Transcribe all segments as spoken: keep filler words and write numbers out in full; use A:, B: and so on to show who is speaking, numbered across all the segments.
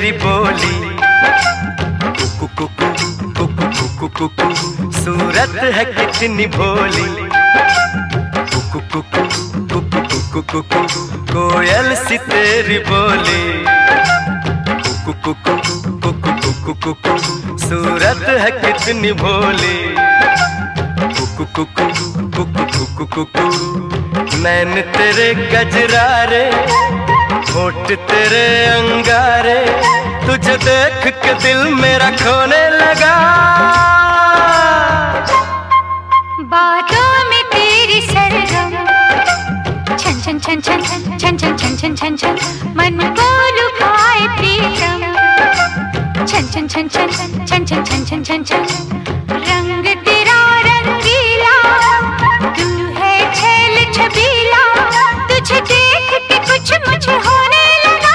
A: तेरी बोली, कुकु कुकु कुकु कुकु कुकु सूरत है कितनी भोली, कुकु कुकु कुकु कुकु कुकु कोयल सी तेरी बोली, कुकु कुकु कुकु कुकु कुकु सूरत है कितनी भोली, कुकु कुकु कुकु कुकु कुकु नैन तेरे गजरारे, होठ तेरे अंगारे, तुझे देख के दिल मेरा खोने लगा।
B: बातों में तेरी सरगम, छन छन छन छन छन छन छन छन छन छन मन को लुभाए प्रीतम, छन छन छन छन छन छन छन छन छन छन रंग तेरा रंगीला, तू है छैल छबीला, तुझे देख के कुछ मुझे होने लगा।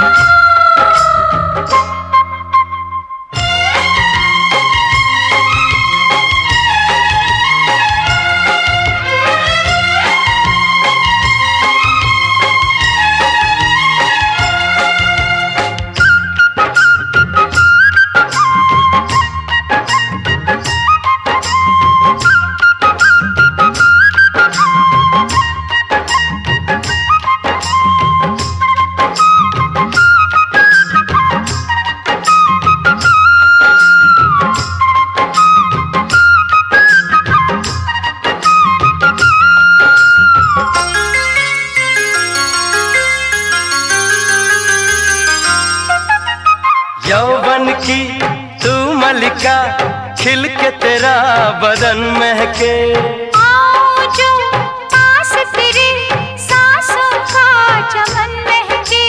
A: यौवन की तू मलिका, खिल के तेरा बदन महके,
B: आओ जो पास तेरे सांसों का चमन महके,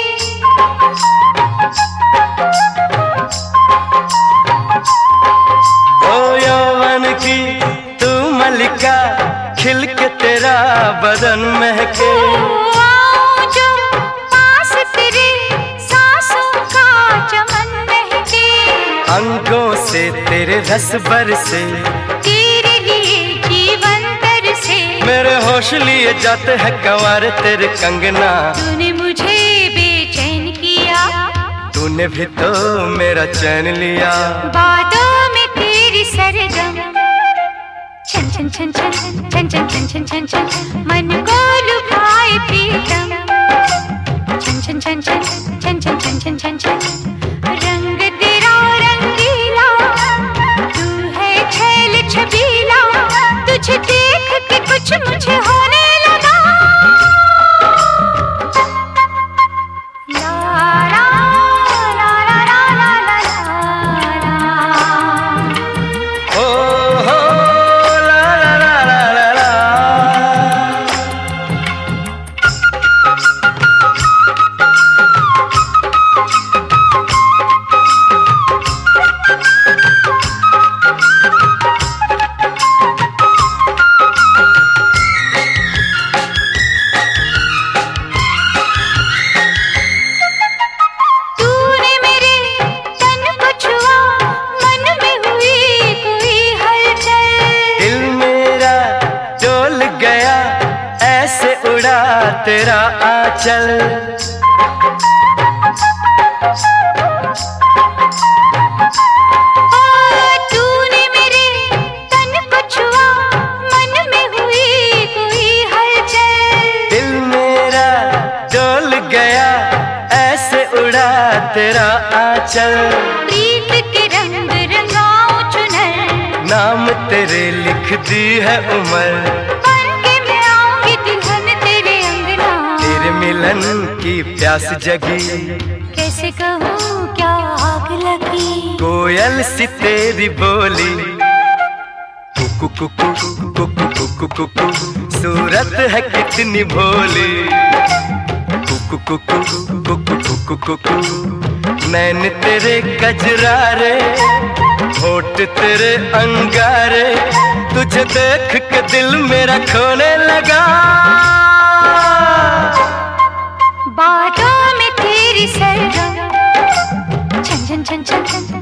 A: ओ यौवन की तू मलिका, खिल के तेरा बदन महके, अंगों से तेरे रस बरसे,
B: तेरे लिए जीवन तरसे,
A: मेरे होश लिए जाते हैं कंवार तेरे कंगना,
B: तूने मुझे बेचैन किया,
A: तूने भी तो मेरा चैन लिया।
B: बातों में तेरी सरगम, छन छन छन छन छन छन छन छन छन छन मन को लुभाए प्रीतम, छन छन छन छन छन छन छन छन छन छन रंग तेरा रंगीला, तू है छैल छबीला, तुझे देख के कुछ मुझे होने लगा। ला ला ला ला ला ला ला,
A: ओ हो ला ला ला ला ला ला। तेरा आंचल,
B: तूने मेरे तन को छुआ, मन में हुई कोई हलचल,
A: दिल मेरा डोल गया ऐसे उड़ा तेरा आंचल,
B: प्रीत के रंग रंगाऊं चुनर,
A: नाम तेरे लिख दी है उम्र, मिलन की प्यास जगी,
B: कैसे कहूँ क्या आग लगी,
A: कोयल सी तेरी बोली, कुकु कुकु कुकु कुकु कुकु सूरत है कितनी भोली, कुकु कुकु कुकु कुकु कुकु नैन तेरे गजरारे, होठ तेरे अंगारे, तुझे देख के दिल मेरा खोने लगा।
B: बातों में तेरी सरगम, छन छन छन छन छन